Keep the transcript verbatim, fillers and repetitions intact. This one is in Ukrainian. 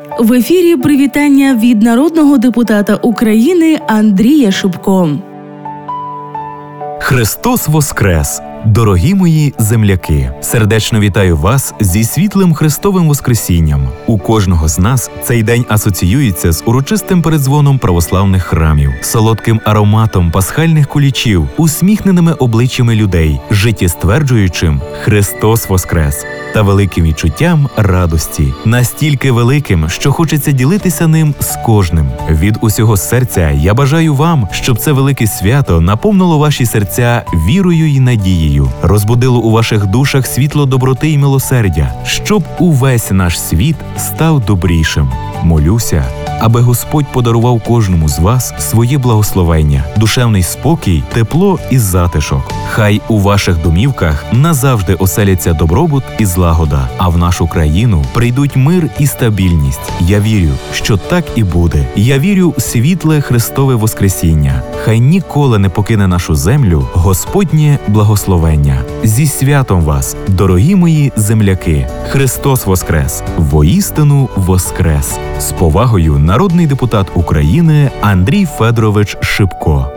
В ефірі привітання від народного депутата України Андрія Шипко. Христос Воскрес! Дорогі мої земляки! Сердечно вітаю вас зі світлим Христовим Воскресінням. У кожного з нас цей день асоціюється з урочистим передзвоном православних храмів, солодким ароматом пасхальних кулічів, усміхненими обличчями людей, життєстверджуючим «Христос Воскрес!» та великим відчуттям радості. Настільки великим, що хочеться ділитися ним з кожним. Від усього серця я бажаю вам, щоб це велике свято наповнило ваші серця вірою і надією, розбудило у ваших душах світло доброти і милосердя, щоб увесь наш світ став добрішим. Молюся, аби Господь подарував кожному з вас своє благословення, душевний спокій, тепло і затишок. Хай у ваших домівках назавжди оселяться добробут і злагода, а в нашу країну прийдуть мир і стабільність. Я вірю, що так і буде. Я вірю в світле Христове Воскресіння. Хай ніколи не покине нашу землю Господнє благословення. Зі святом вас, дорогі мої земляки! Христос Воскрес! Воістину Воскрес! З повагою, народний депутат України Андрій Федорович Шипко.